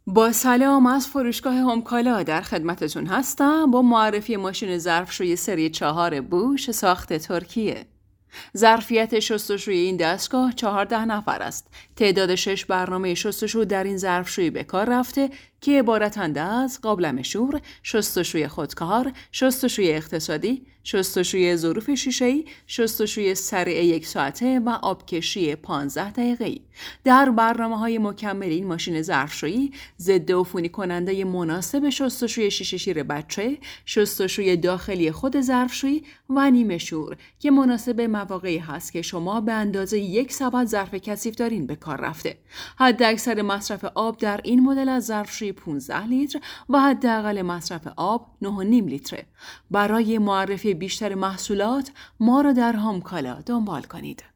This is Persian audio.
با سلام از فروشگاه هومکالا در خدمتتون هستم با معرفی ماشین ظرفشویی سری 4 بوش ساخت ترکیه. ظرفیت شستشوی این دستگاه 14 نفر است. تعداد 6 برنامه شستشو در این ظرفشویی به کار رفته که عبارتند از قابلمه شور، شستشوی خودکار، شستشوی اقتصادی، شستشوی ظروف شیشه‌ای، شستشوی سریع 1 ساعته و آبکشی 15 دقیقه‌ای. در برنامه‌های مکمل این ماشین ظرفشویی ضد عفونی کننده مناسب شستشوی شیشه شیر بچه، شستشوی داخلی خود ظرفشویی و نیمه شور که مناسب مواقعی هست که شما به اندازه 1 سبد ظرف کثیف دارین به کار رفته. حداکثر مصرف آب در این مدل از ظرفشویی 15 لیتر و حداقل مصرف آب 9.5 لیتره. برای معرفی بیشتر محصولات ما را در هومکالا دنبال کنید.